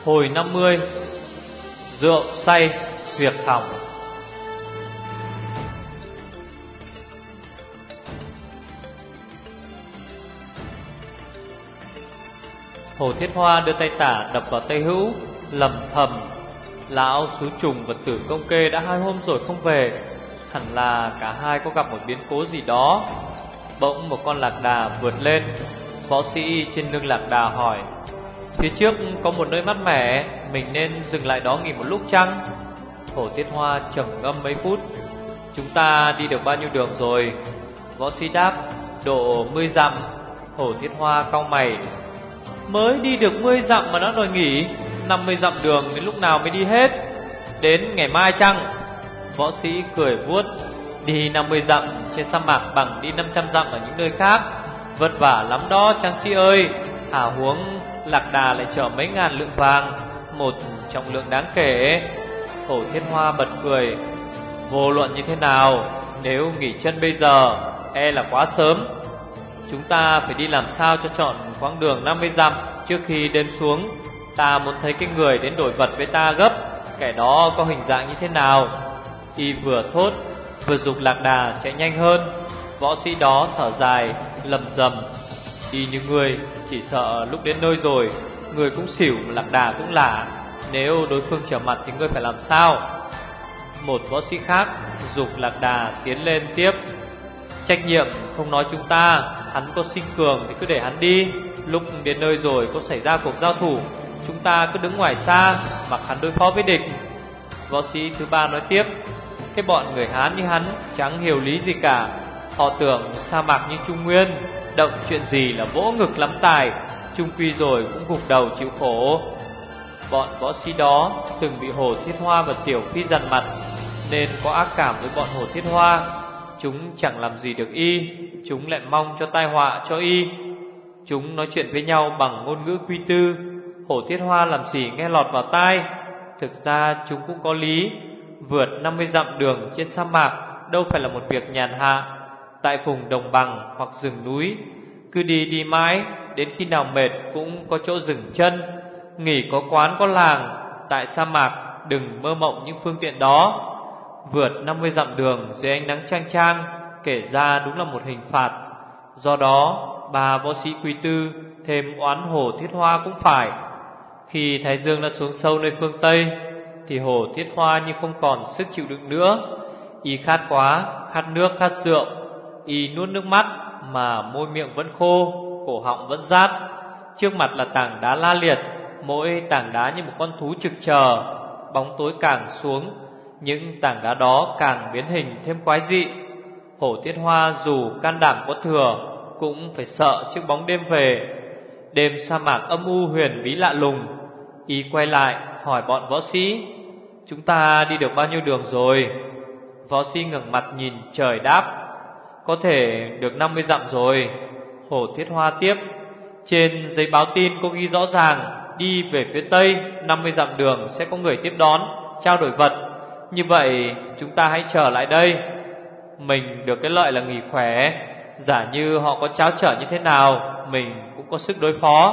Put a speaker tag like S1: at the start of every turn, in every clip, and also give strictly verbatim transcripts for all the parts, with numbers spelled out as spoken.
S1: Hồi năm mươi. Rượu say việc hỏng. Hồ Thiết Hoa đưa tay tả đập vào tay hữu, lầm thầm: lão xú trùng và Tử Công Kê đã hai hôm rồi không về, hẳn là cả hai có gặp một biến cố gì đó. Bỗng một con lạc đà vượt lên. Võ sĩ trên lưng lạc đà hỏi: phía trước có một nơi mát mẻ, mình nên dừng lại đó nghỉ một lúc chăng? Hồ Thiết Hoa trầm ngâm mấy phút: chúng ta đi được bao nhiêu đường rồi? Võ sĩ đáp: độ mươi dặm. Hồ Thiết Hoa cau mày: mới đi được mươi dặm mà đã đòi nghỉ? Năm mươi dặm đường đến lúc nào mới đi hết? Đến ngày mai chăng? Võ sĩ cười vuốt: đi năm mươi dặm trên sa mạc bằng đi năm trăm dặm ở những nơi khác, vất vả lắm đó tráng sĩ ơi. Hả huống lạc đà lại chở mấy ngàn lượng vàng, một trọng lượng đáng kể. Hồ Thiết Hoa bật cười: vô luận như thế nào, nếu nghỉ chân bây giờ e là quá sớm. Chúng ta phải đi làm sao cho trọn quãng đường năm mươi dặm trước khi đêm xuống. Ta muốn thấy cái người đến đổi vật với ta gấp, kẻ đó có hình dạng như thế nào. Y vừa thốt vừa giục lạc đà chạy nhanh hơn. Võ sĩ đó thở dài lầm rầm: đi như người, chỉ sợ lúc đến nơi rồi người cũng xỉu, lạc đà cũng lả. Nếu đối phương trở mặt thì ngươi phải làm sao? Một võ sĩ khác giục lạc đà tiến lên tiếp: trách nhiệm không nói chúng ta, hắn có sinh cường thì cứ để hắn đi. Lúc đến nơi rồi có xảy ra cuộc giao thủ, chúng ta cứ đứng ngoài xa mặc hắn đối phó với địch. Võ sĩ thứ ba nói tiếp: cái bọn người Hán như hắn chẳng hiểu lý gì cả. Họ tưởng sa mạc như Trung Nguyên, động chuyện gì là vỗ ngực lắm tài, chung quy rồi cũng gục đầu chịu khổ. Bọn võ sĩ đó từng bị Hồ Thiết Hoa và Tiểu Phi dằn mặt, nên có ác cảm với bọn Hồ Thiết Hoa. Chúng chẳng làm gì được y, chúng lại mong cho tai họa cho y. Chúng nói chuyện với nhau bằng ngôn ngữ quy tư, Hồ Thiết Hoa làm gì nghe lọt vào tai. Thực ra chúng cũng có lý. Vượt năm mươi dặm đường trên sa mạc đâu phải là một việc nhàn hạ. Tại vùng đồng bằng hoặc rừng núi, cứ đi đi mãi, đến khi nào mệt cũng có chỗ dừng chân, nghỉ có quán có làng. Tại sa mạc đừng mơ mộng những phương tiện đó. Vượt năm mươi dặm đường dưới ánh nắng chang chang, kể ra đúng là một hình phạt. Do đó bà võ sĩ quý tư thêm oán Hồ Thiết Hoa cũng phải. Khi thái dương đã xuống sâu nơi phương Tây, thì Hồ Thiết Hoa như không còn sức chịu đựng nữa. Y khát quá, khát nước khát rượu. Y nuốt nước mắt mà môi miệng vẫn khô, cổ họng vẫn rát. Trước mặt là tảng đá la liệt, mỗi tảng đá như một con thú trực chờ. Bóng tối càng xuống, những tảng đá đó càng biến hình thêm quái dị. Hồ Thiết Hoa dù can đảm có thừa, cũng phải sợ trước bóng đêm về. Đêm sa mạc âm u huyền bí lạ lùng. Y quay lại hỏi bọn võ sĩ: chúng ta đi được bao nhiêu đường rồi? Võ sĩ ngẩng mặt nhìn trời đáp: có thể được năm mươi dặm rồi. Hồ Thiết Hoa tiếp: trên giấy báo tin có ghi rõ ràng, đi về phía tây năm mươi dặm đường sẽ có người tiếp đón, trao đổi vật. Như vậy chúng ta hãy trở lại đây. Mình được cái lợi là nghỉ khỏe, giả như họ có tráo trở như thế nào, mình cũng có sức đối phó.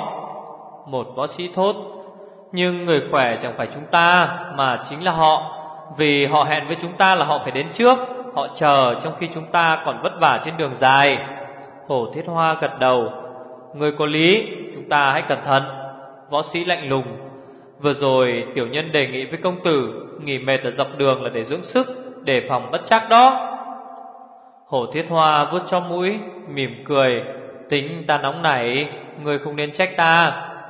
S1: Một võ sĩ thốt: nhưng người khỏe chẳng phải chúng ta, mà chính là họ. Vì họ hẹn với chúng ta là họ phải đến trước, họ chờ trong khi chúng ta còn vất vả trên đường dài. Hồ Thiết Hoa gật đầu: người có lý, chúng ta hãy cẩn thận. Võ sĩ lạnh lùng: vừa rồi tiểu nhân đề nghị với công tử nghỉ mệt ở dọc đường là để dưỡng sức, đề phòng bất trắc đó. Hồ Thiết Hoa vuốt cho mũi, mỉm cười: tính ta nóng nảy, người không nên trách ta.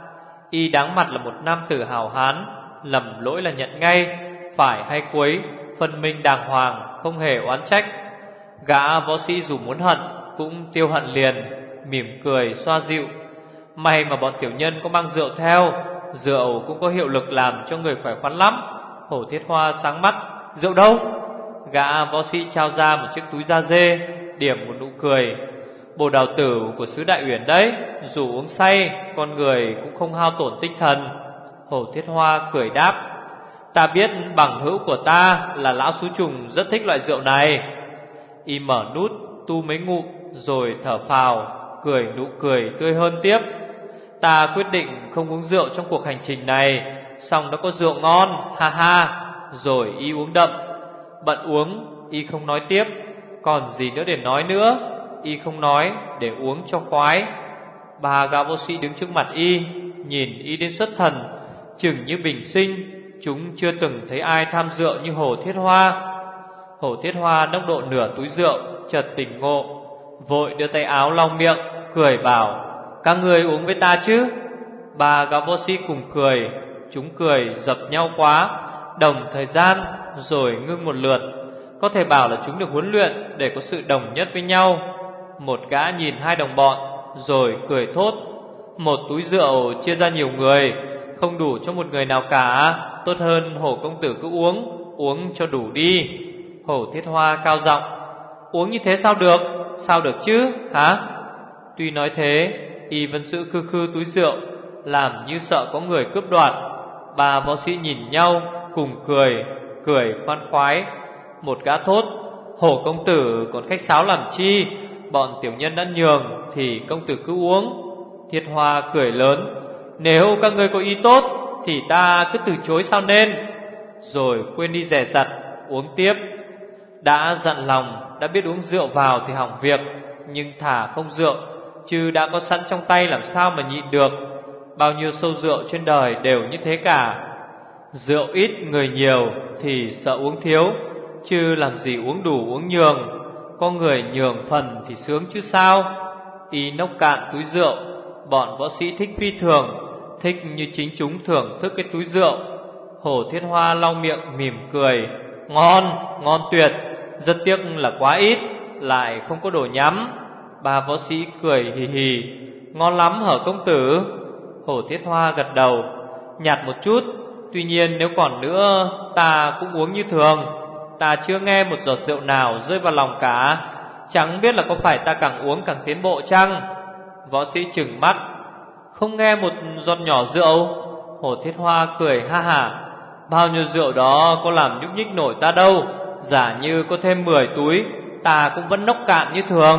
S1: Y đáng mặt là một nam tử hào hán, lầm lỗi là nhận ngay, phải hay quấy phân minh đàng hoàng, không hề oán trách. Gã võ sĩ dù muốn hận cũng tiêu hận liền, mỉm cười xoa dịu: may mà bọn tiểu nhân có mang rượu theo, rượu cũng có hiệu lực làm cho người khỏe khoắn lắm. Hồ Thiết Hoa sáng mắt: rượu đâu? Gã võ sĩ trao ra một chiếc túi da dê, điểm một nụ cười: bồ đào tử của xứ Đại Uyển đấy, dù uống say con người cũng không hao tổn tinh thần. Hồ Thiết Hoa cười đáp: ta biết bằng hữu của ta là lão xú trùng rất thích loại rượu này. Y mở nút tu mấy ngụm rồi thở phào, cười nụ cười tươi hơn tiếp: ta quyết định không uống rượu trong cuộc hành trình này, xong đã có rượu ngon, ha ha. Rồi y uống đậm. Bận uống, y không nói tiếp. Còn gì nữa để nói nữa, y không nói để uống cho khoái. Ba gã võ sĩ đứng trước mặt y, nhìn y đến xuất thần, chừng như bình sinh. Chúng chưa từng thấy ai tham rượu như Hồ Thiết Hoa. Hồ Thiết Hoa đốc độ nửa túi rượu, chợt tỉnh ngộ, vội đưa tay áo lau miệng, cười bảo: các người uống với ta chứ? Ba gã võ sĩ cùng cười. Chúng cười dập nhau quá, đồng thời gian rồi ngưng một lượt. Có thể bảo là chúng được huấn luyện để có sự đồng nhất với nhau. Một gã nhìn hai đồng bọn rồi cười thốt: một túi rượu chia ra nhiều người, không đủ cho một người nào cả. Tốt hơn Hồ công tử cứ uống, uống cho đủ đi. Hồ Thiết Hoa cao giọng: uống như thế sao được, sao được chứ hả? Tuy nói thế, y vẫn giữ khư khư túi rượu, làm như sợ có người cướp đoạt. Ba võ sĩ nhìn nhau cùng cười, cười khoan khoái. Một gã thốt: Hồ công tử còn khách sáo làm chi, bọn tiểu nhân đã nhường thì công tử cứ uống. Thiết Hoa cười lớn: nếu các ngươi có ý tốt thì ta cứ từ chối sao nên. Rồi quên đi dè dặt, uống tiếp. Đã dặn lòng, đã biết uống rượu vào thì hỏng việc, nhưng thả không rượu, chứ đã có sẵn trong tay làm sao mà nhịn được. Bao nhiêu sâu rượu trên đời đều như thế cả. Rượu ít người nhiều thì sợ uống thiếu, chứ làm gì uống đủ uống nhường. Có người nhường phần thì sướng chứ sao. Y nốc cạn túi rượu. Bọn võ sĩ thích phi thường, thích như chính chúng thưởng thức cái túi rượu. Hồ Thiết Hoa lau miệng mỉm cười: ngon, ngon tuyệt. Rất tiếc là quá ít, lại không có đồ nhắm. Ba võ sĩ cười hì hì: ngon lắm hở công tử? Hồ Thiết Hoa gật đầu: nhạt một chút, tuy nhiên nếu còn nữa ta cũng uống như thường. Ta chưa nghe một giọt rượu nào rơi vào lòng cả, chẳng biết là có phải ta càng uống càng tiến bộ chăng? Võ sĩ trừng mắt: không nghe một giọt nhỏ rượu? Hồ Thiết Hoa cười ha hả: bao nhiêu rượu đó có làm nhúc nhích nổi ta đâu. Giả như có thêm mười túi, ta cũng vẫn nốc cạn như thường.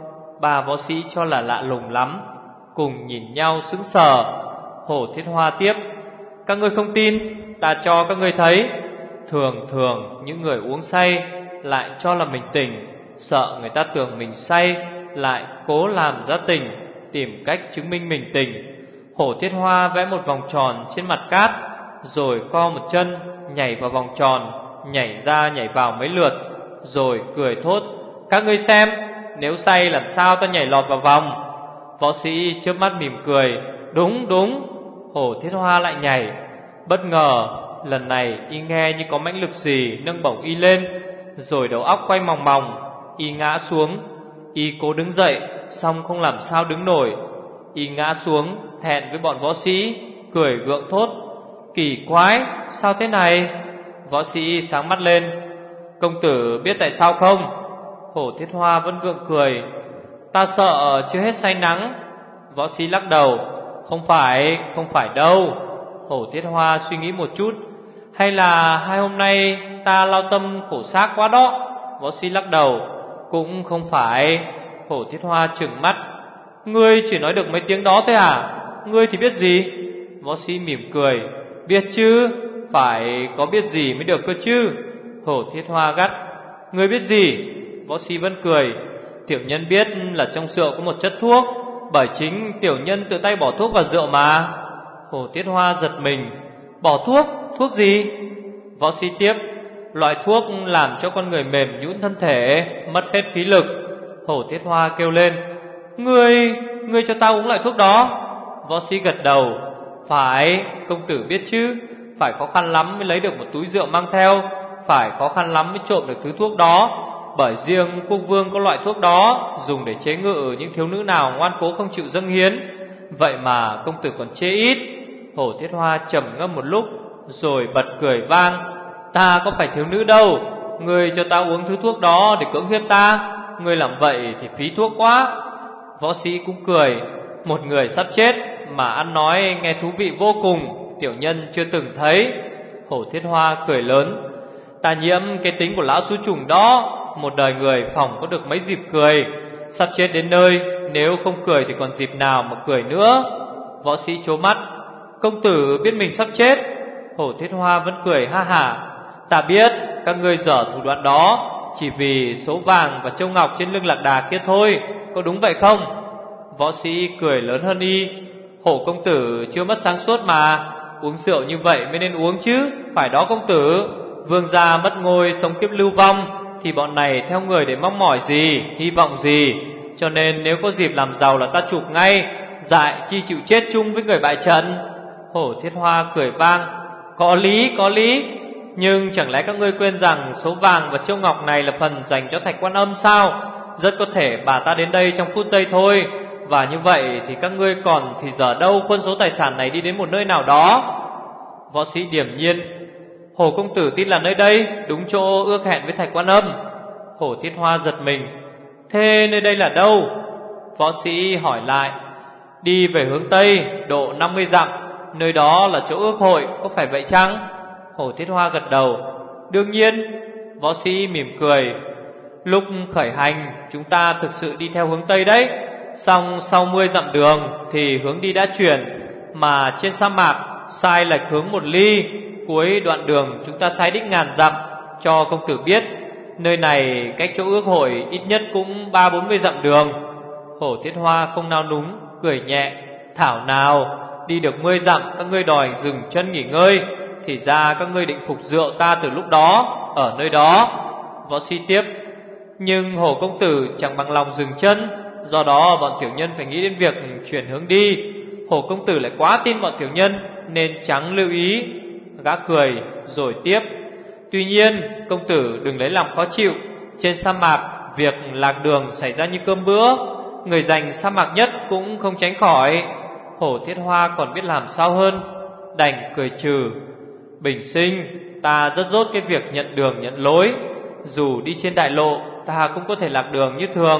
S1: Ba võ sĩ cho là lạ lùng lắm, cùng nhìn nhau sững sờ. Hồ Thiết Hoa tiếp: các ngươi không tin, ta cho các ngươi thấy. Thường thường những người uống say lại cho là mình tỉnh, sợ người ta tưởng mình say, lại cố làm ra tỉnh, tìm cách chứng minh mình tỉnh. Hồ Thiết Hoa vẽ một vòng tròn trên mặt cát, rồi co một chân nhảy vào vòng tròn, nhảy ra nhảy vào mấy lượt, rồi cười thốt: các ngươi xem, nếu say làm sao ta nhảy lọt vào vòng? Võ sĩ chớp mắt mỉm cười: đúng đúng. Hồ Thiết Hoa lại nhảy. Bất ngờ lần này y nghe như có mãnh lực gì nâng bổng y lên, rồi đầu óc quay mòng mòng, y ngã xuống. Y cố đứng dậy, xong không làm sao đứng nổi. Y ngã xuống thẹn với bọn võ sĩ, cười gượng thốt: kỳ quái, sao thế này? Võ sĩ sáng mắt lên: công tử biết tại sao không? Hồ Thiết Hoa vẫn gượng cười: ta sợ chưa hết say nắng. Võ sĩ lắc đầu: không phải, không phải đâu. Hồ Thiết Hoa suy nghĩ một chút: hay là hai hôm nay ta lao tâm khổ xác quá đó. Võ sĩ lắc đầu: cũng không phải. Hồ Thiết Hoa trừng mắt: ngươi chỉ nói được mấy tiếng đó thế à? Ngươi thì biết gì? Võ sĩ mỉm cười: biết chứ, phải có biết gì mới được cơ chứ. Hồ Thiết Hoa gắt: ngươi biết gì? Võ sĩ vẫn cười: tiểu nhân biết là trong rượu có một chất thuốc, bởi chính tiểu nhân tự tay bỏ thuốc vào rượu mà. Hồ Thiết Hoa giật mình: bỏ thuốc? Thuốc gì? Võ sĩ tiếp: loại thuốc làm cho con người mềm nhũn thân thể, mất hết khí lực. Hồ Thiết Hoa kêu lên: Ngươi, ngươi cho ta uống loại thuốc đó? Võ sĩ gật đầu: phải, công tử biết chứ. Phải khó khăn lắm mới lấy được một túi rượu mang theo, phải khó khăn lắm mới trộm được thứ thuốc đó. Bởi riêng quốc vương có loại thuốc đó, dùng để chế ngự những thiếu nữ nào ngoan cố không chịu dâng hiến. Vậy mà công tử còn chê ít. Hồ Thiết Hoa trầm ngâm một lúc, rồi bật cười vang: ta có phải thiếu nữ đâu, ngươi cho ta uống thứ thuốc đó để cưỡng hiếp ta, ngươi làm vậy thì phí thuốc quá. Võ sĩ cũng cười: một người sắp chết mà ăn nói nghe thú vị vô cùng, tiểu nhân chưa từng thấy. Hồ Thiết Hoa cười lớn: ta nhiễm cái tính của lão xú trùng đó, một đời người phỏng có được mấy dịp cười. Sắp chết đến nơi, nếu không cười thì còn dịp nào mà cười nữa. Võ sĩ trố mắt: công tử biết mình sắp chết, Hổ Thiết Hoa vẫn cười ha hả. Ta biết các ngươi dở thủ đoạn đó chỉ vì số vàng và châu ngọc trên lưng lạc đà kia thôi, có đúng vậy không? Võ sĩ cười lớn hơn y. Hổ công tử chưa mất sáng suốt mà, uống rượu như vậy mới nên uống chứ, phải đó công tử. Vương gia mất ngôi sống kiếp lưu vong thì bọn này theo người để mong mỏi gì, hy vọng gì. Cho nên nếu có dịp làm giàu là ta chụp ngay, dại chi chịu chết chung với người bại trận. Hổ Thiết Hoa cười vang. Có lý, có lý. Nhưng chẳng lẽ các ngươi quên rằng số vàng và châu ngọc này là phần dành cho Thạch Quan Âm sao? Rất có thể bà ta đến đây trong phút giây thôi. Và như vậy thì các ngươi còn thì giờ đâu quân số tài sản này đi đến một nơi nào đó. Võ sĩ điềm nhiên. Hổ công tử tin là nơi đây đúng chỗ ước hẹn với Thạch Quan Âm. Hổ Thiết Hoa giật mình. Thế nơi đây là đâu? Võ sĩ hỏi lại. Đi về hướng Tây độ năm mươi dặm, nơi đó là chỗ ước hội, có phải vậy chăng? Hổ Thiết Hoa gật đầu. Đương nhiên. Võ sĩ mỉm cười. Lúc khởi hành chúng ta thực sự đi theo hướng Tây đấy. Xong sau mươi dặm đường thì hướng đi đã chuyển, mà trên sa mạc sai lệch hướng một ly. Cuối đoạn đường chúng ta sai đích ngàn dặm. Cho công tử biết, nơi này cách chỗ ước hội ít nhất cũng ba bốn mươi dặm đường. Hổ Thiết Hoa không nao núng, cười nhẹ. Thảo nào, đi được mười dặm các ngươi đòi dừng chân nghỉ ngơi, thì ra các ngươi định phục rượu ta từ lúc đó ở nơi đó. Võ sĩ tiếp. Nhưng Hổ công tử chẳng bằng lòng dừng chân, do đó bọn tiểu nhân phải nghĩ đến việc chuyển hướng đi. Hổ công tử lại quá tin bọn tiểu nhân nên chẳng lưu ý. Gã cười rồi tiếp. Tuy nhiên công tử đừng lấy lòng khó chịu. Trên sa mạc việc lạc đường xảy ra như cơm bữa, người giành sa mạc nhất cũng không tránh khỏi. Hổ Thiết Hoa còn biết làm sao hơn, đành cười trừ. Bình sinh, ta rất dốt cái việc nhận đường nhận lối. Dù đi trên đại lộ ta cũng có thể lạc đường như thường.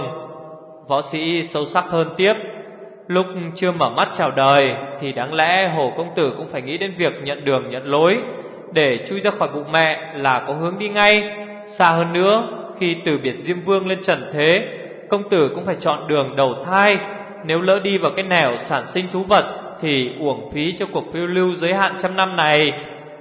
S1: Võ sĩ sâu sắc hơn tiếp. Lúc chưa mở mắt chào đời thì đáng lẽ Hổ công tử cũng phải nghĩ đến việc nhận đường nhận lối. Để chui ra khỏi bụng mẹ là có hướng đi ngay. Xa hơn nữa, khi từ biệt Diêm Vương lên trần thế, công tử cũng phải chọn đường đầu thai. Nếu lỡ đi vào cái nẻo sản sinh thú vật thì uổng phí cho cuộc phiêu lưu giới hạn trăm năm này.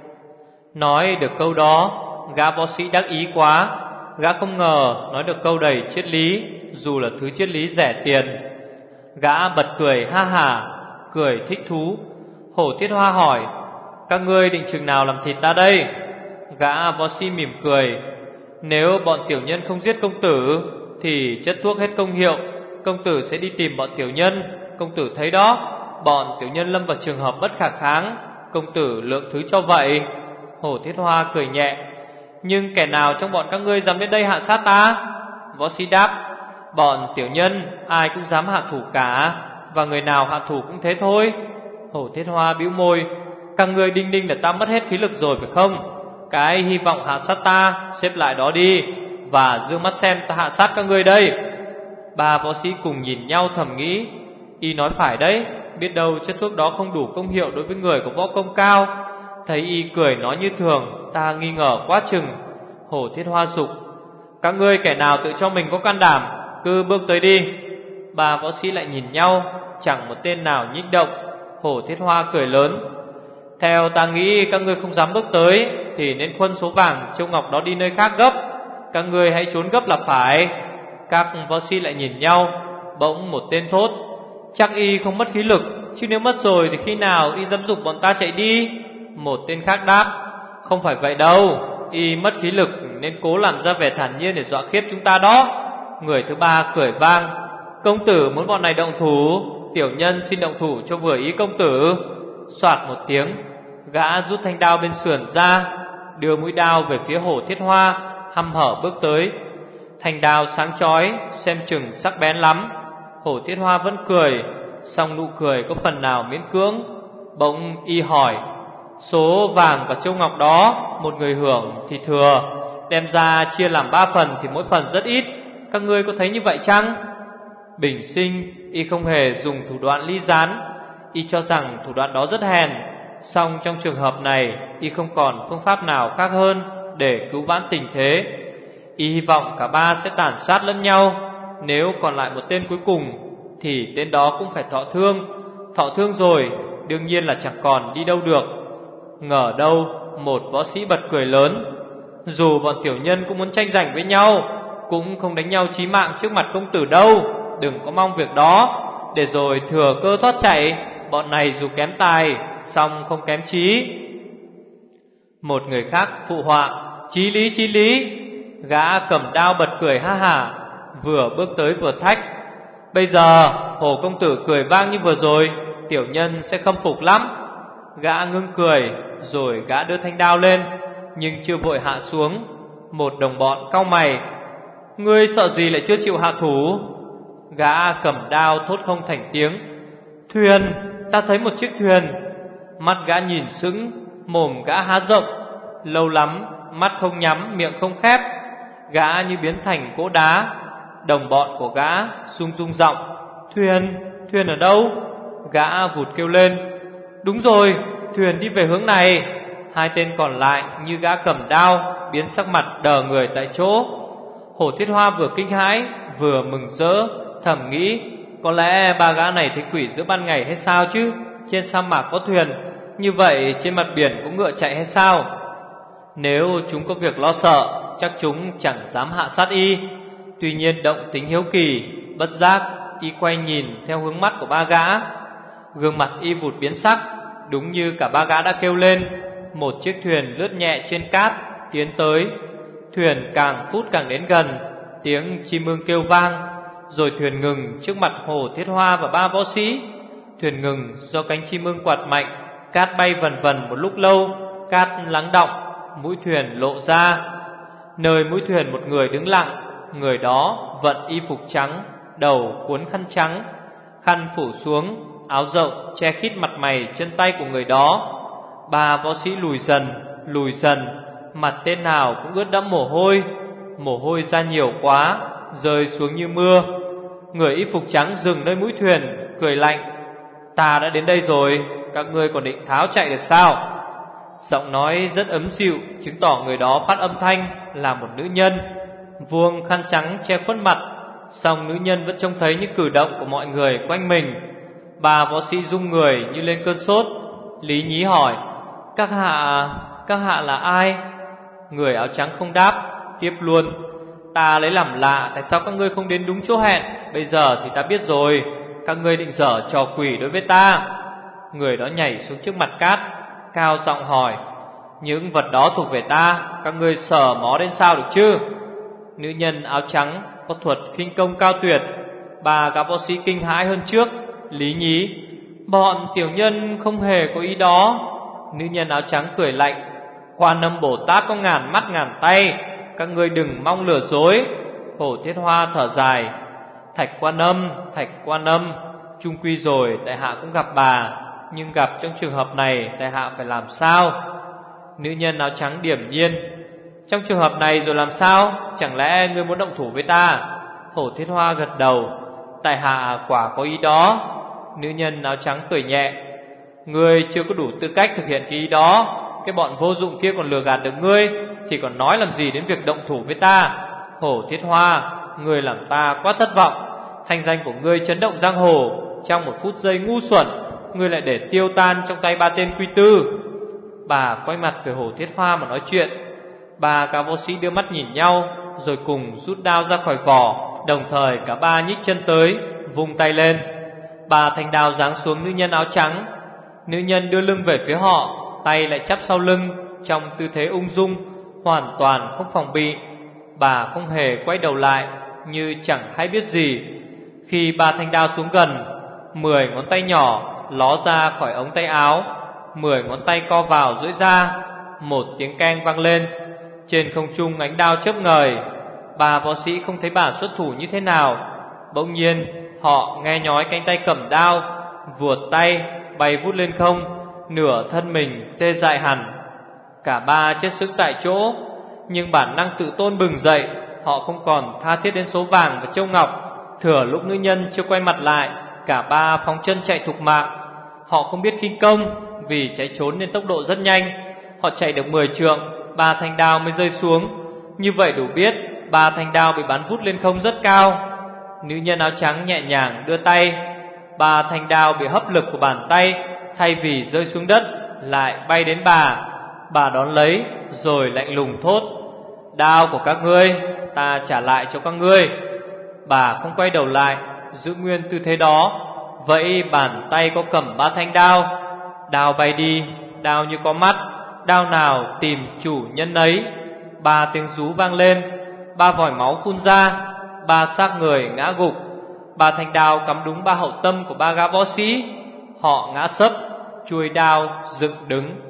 S1: Nói được câu đó, gã võ sĩ đắc ý quá. Gã không ngờ nói được câu đầy triết lý, dù là thứ triết lý rẻ tiền. Gã bật cười ha hả, cười thích thú. Hổ Thiết Hoa hỏi. Các ngươi định chừng nào làm thịt ta đây? Gã võ sĩ mỉm cười. Nếu bọn tiểu nhân không giết công tử thì chất thuốc hết công hiệu, công tử sẽ đi tìm bọn tiểu nhân. Công tử thấy đó, bọn tiểu nhân lâm vào trường hợp bất khả kháng, công tử lượng thứ cho vậy. Hổ Thiết Hoa cười nhẹ. Nhưng kẻ nào trong bọn các ngươi dám đến đây hạ sát ta? Võ sĩ đáp. Bọn tiểu nhân ai cũng dám hạ thủ cả, và người nào hạ thủ cũng thế thôi. Hổ Thiết Hoa bĩu môi. Các ngươi đinh ninh là ta mất hết khí lực rồi phải không? Cái hy vọng hạ sát ta xếp lại đó đi, và dương mắt xem ta hạ sát các ngươi đây. Ba võ sĩ cùng nhìn nhau thầm nghĩ. Y nói phải đấy, biết đâu chất thuốc đó không đủ công hiệu đối với người có võ công cao. Thấy y cười nói như thường, ta nghi ngờ quá chừng. Hổ Thiết Hoa sục. Các ngươi kẻ nào tự cho mình có can đảm, cứ bước tới đi. Ba võ sĩ lại nhìn nhau, chẳng một tên nào nhích động. Hổ Thiết Hoa cười lớn. Theo ta nghĩ các ngươi không dám bước tới thì nên khuân số vàng châu ngọc đó đi nơi khác gấp. Các ngươi hãy trốn gấp là phải. Các võ sĩ lại nhìn nhau. Bỗng một tên thốt. Chắc y không mất khí lực, chứ nếu mất rồi thì khi nào y dám dục bọn ta chạy đi? Một tên khác đáp. Không phải vậy đâu, y mất khí lực nên cố làm ra vẻ thản nhiên để dọa khiếp chúng ta đó. Người thứ ba cười vang. Công tử muốn bọn này động thủ, tiểu nhân xin động thủ cho vừa ý công tử. Soạt một tiếng, gã rút thanh đao bên sườn ra, đưa mũi đao về phía Hổ Thiết Hoa, hăm hở bước tới. Thanh đao sáng chói, xem chừng sắc bén lắm. Hổ Thiết Hoa vẫn cười, song nụ cười có phần nào miễn cưỡng. Bỗng y hỏi. Số vàng và châu ngọc đó một người hưởng thì thừa, đem ra chia làm ba phần thì mỗi phần rất ít. Các ngươi có thấy như vậy chăng? Bình sinh y không hề dùng thủ đoạn ly gián. Y cho rằng thủ đoạn đó rất hèn, song trong trường hợp này y không còn phương pháp nào khác hơn để cứu vãn tình thế. Y hy vọng cả ba sẽ tàn sát lẫn nhau. Nếu còn lại một tên cuối cùng thì tên đó cũng phải thọ thương. Thọ thương rồi đương nhiên là chẳng còn đi đâu được. Ngờ đâu một võ sĩ bật cười lớn: Dù bọn tiểu nhân cũng muốn tranh giành với nhau, cũng không đánh nhau chí mạng trước mặt công tử đâu. Đừng có mong việc đó, để rồi thừa cơ thoát chạy. Bọn này dù kém tài, song không kém trí. Một người khác phụ họa: Chí lý, chí lý. Gã cầm đao bật cười ha hả, vừa bước tới vừa thách: Bây giờ Hồ công tử cười vang như vừa rồi, tiểu nhân sẽ khâm phục lắm. Gã ngưng cười, rồi gã đưa thanh đao lên, nhưng chưa vội hạ xuống. Một đồng bọn cau mày: Ngươi sợ gì lại chưa chịu hạ thủ? Gã cầm đao thốt không thành tiếng: Thuyền, ta thấy một chiếc thuyền. Mắt gã nhìn sững, mồm gã há rộng. Lâu lắm mắt không nhắm, miệng không khép. Gã như biến thành cỗ đá. Đồng bọn của gã rung rung giọng: Thuyền, thuyền ở đâu? Gã vụt kêu lên: Đúng rồi, thuyền đi về hướng này. Hai tên còn lại như gã cầm đao, biến sắc mặt đờ người tại chỗ. Hổ Thiết Hoa vừa kinh hãi vừa mừng rỡ, thầm nghĩ: Có lẽ ba gã này thấy quỷ giữa ban ngày hay sao chứ? Trên sa mạc có thuyền, như vậy trên mặt biển có ngựa chạy hay sao? Nếu chúng có việc lo sợ, chắc chúng chẳng dám hạ sát y. Tuy nhiên động tính hiếu kỳ, bất giác y quay nhìn theo hướng mắt của ba gã. Gương mặt y vụt biến sắc, đúng như cả ba gã đã kêu lên. Một chiếc thuyền lướt nhẹ trên cát tiến tới. Thuyền càng phút càng đến gần, tiếng chim ưng kêu vang. Rồi thuyền ngừng trước mặt Hồ Thiết Hoa và ba võ sĩ. Thuyền ngừng do cánh chim ưng quạt mạnh. Cát bay vần vần một lúc lâu, cát lắng đọng, mũi thuyền lộ ra. Nơi mũi thuyền một người đứng lặng. Người đó vận y phục trắng, đầu cuốn khăn trắng, khăn phủ xuống, áo rộng che khít mặt mày chân tay của người đó. Ba võ sĩ lùi dần, lùi dần, mặt tên nào cũng ướt đẫm mồ hôi. Mồ hôi ra nhiều quá, rơi xuống như mưa. Người y phục trắng dừng nơi mũi thuyền, cười lạnh: Ta đã đến đây rồi, các ngươi còn định tháo chạy được sao? Giọng nói rất ấm dịu, chứng tỏ người đó phát âm thanh là một nữ nhân. Vuông khăn trắng che khuất mặt, song nữ nhân vẫn trông thấy những cử động của mọi người quanh mình. Ba võ sĩ rung người như lên cơn sốt. Lý nhí hỏi: Các hạ, các hạ là ai? Người áo trắng không đáp, tiếp luôn: Ta lấy làm lạ tại sao các ngươi không đến đúng chỗ hẹn. Bây giờ thì ta biết rồi, các ngươi định giở trò quỷ đối với ta. Người đó nhảy xuống trước mặt cát, cao giọng hỏi: Những vật đó thuộc về ta, các ngươi sờ mó đến sao được chứ? Nữ nhân áo trắng có thuật khinh công cao tuyệt. Ba gã võ sĩ kinh hãi hơn trước. Lý nhí: Bọn tiểu nhân không hề có ý đó. Nữ nhân áo trắng cười lạnh: Quan Âm Bồ Tát có ngàn mắt ngàn tay, các ngươi đừng mong lừa dối. Hổ Thiết Hoa thở dài: Thạch Quan Âm, Thạch Quan Âm, chung quy rồi tại hạ cũng gặp bà, nhưng gặp trong trường hợp này tại hạ phải làm sao? Nữ nhân áo trắng điềm nhiên: Trong trường hợp này rồi làm sao? Chẳng lẽ ngươi muốn động thủ với ta? Hổ Thiết Hoa gật đầu: Tại hạ quả có ý đó. Nữ nhân áo trắng cười nhẹ: Ngươi chưa có đủ tư cách thực hiện cái ý đó. Cái bọn vô dụng kia còn lừa gạt được ngươi, thì còn nói làm gì đến việc động thủ với ta? Hổ Thiết Hoa, ngươi làm ta quá thất vọng. Thanh danh của ngươi chấn động giang hồ, trong một phút giây ngu xuẩn, ngươi lại để tiêu tan trong tay ba tên quy tư. Bà quay mặt về Hổ Thiết Hoa mà nói chuyện. Ba cao võ sĩ đưa mắt nhìn nhau, rồi cùng rút đao ra khỏi vỏ. Đồng thời cả ba nhích chân tới, vung tay lên. Ba thanh đao giáng xuống nữ nhân áo trắng. Nữ nhân đưa lưng về phía họ, tay lại chắp sau lưng, trong tư thế ung dung, hoàn toàn không phòng bị. Bà không hề quay đầu lại, như chẳng hay biết gì. Khi ba thanh đao xuống gần, mười ngón tay nhỏ ló ra khỏi ống tay áo, mười ngón tay co vào duỗi ra. Một tiếng keng vang lên. Trên không trung ánh đao chớp ngời. Ba võ sĩ không thấy bà xuất thủ như thế nào. Bỗng nhiên họ nghe nhói cánh tay cầm đao, vuột tay bay vút lên không, nửa thân mình tê dại hẳn. Cả ba chết sững tại chỗ. Nhưng bản năng tự tôn bừng dậy, họ không còn tha thiết đến số vàng và châu ngọc. Thừa lúc nữ nhân chưa quay mặt lại, cả ba phóng chân chạy thục mạng. Họ không biết khinh công, vì chạy trốn nên tốc độ rất nhanh. Họ chạy được mười trượng, ba thanh đao mới rơi xuống. Như vậy đủ biết ba thanh đao bị bắn vút lên không rất cao. Nữ nhân áo trắng nhẹ nhàng đưa tay, ba thanh đao bị hấp lực của bàn tay, thay vì rơi xuống đất lại bay đến bà. Bà đón lấy rồi lạnh lùng thốt: "Đao của các ngươi ta trả lại cho các ngươi." Bà không quay đầu lại, giữ nguyên tư thế đó. Vậy bàn tay có cầm ba thanh đao. Đao bay đi, đao như có mắt, đao nào tìm chủ nhân ấy. Ba tiếng rú vang lên, ba vòi máu phun ra, ba xác người ngã gục. Ba thanh đao cắm đúng ba hậu tâm của ba gã võ sĩ. Họ ngã sấp, chuôi đao dựng đứng.